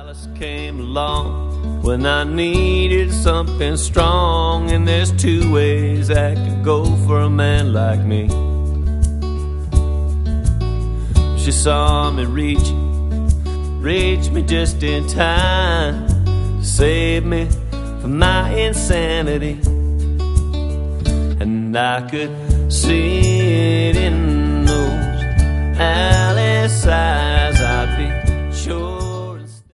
Alice came along when I needed something strong, and there's two ways that could go for a man like me. She saw me reach me just in time to save me from my insanity. And I could see it in those Alice eyes. I'd be